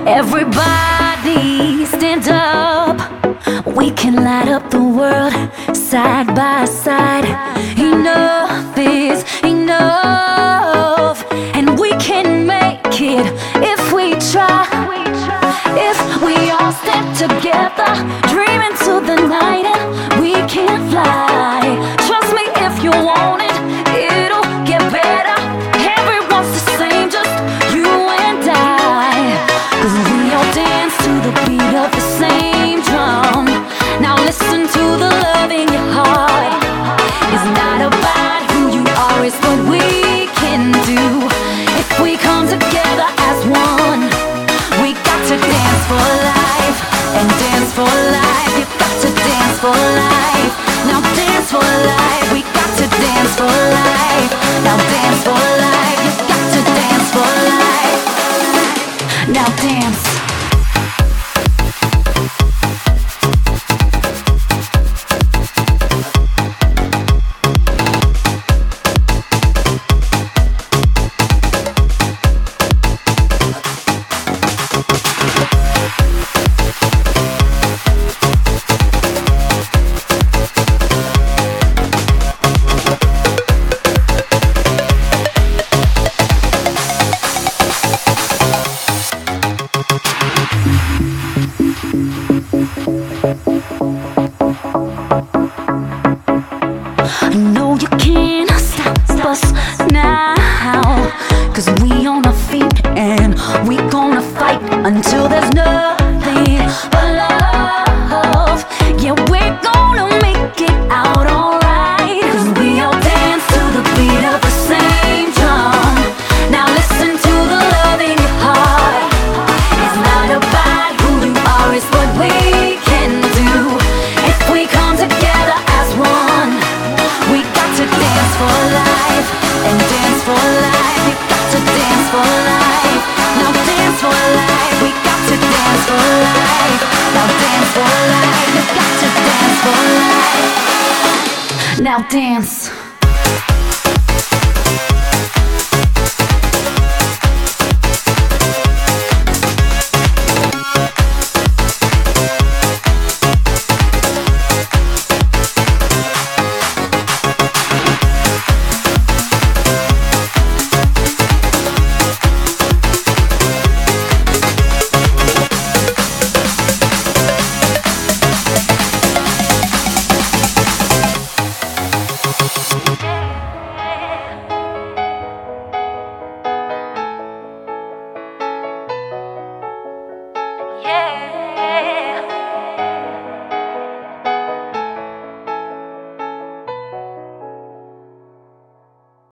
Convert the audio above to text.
Everybody stand up. We can light up the world side by side. Enough is enough, and we can make it if we try. If we all step together, dream into the night, and we can fly. Trust me, if you want it, it'll get better. Everyone's the same, just you and I. 'Cause we all dance to the beat of the same drum. Now listen to the love in your heart. It's not about who you are, it's what we can do. If we come together as one, we got to dance for life, and dance for life. You got to dance for life. Now dance for life. We got to dance for life. Now dance for life. You got to dance for life. Now dance. No, you can't stop us now, 'cause we on our feet and we gonna fight until there's nothing but love. Yeah, we're gonna make it out alright, 'cause we all dance to the beat of the same drum. Now listen to the love in your heart. It's not about who you are, it's what we can do. If we come together as one, we got to dance for life, and dance for life. You got to dance for life. Now dance for life. We got to dance for life. Now dance for life. You got to dance for life. Now dance.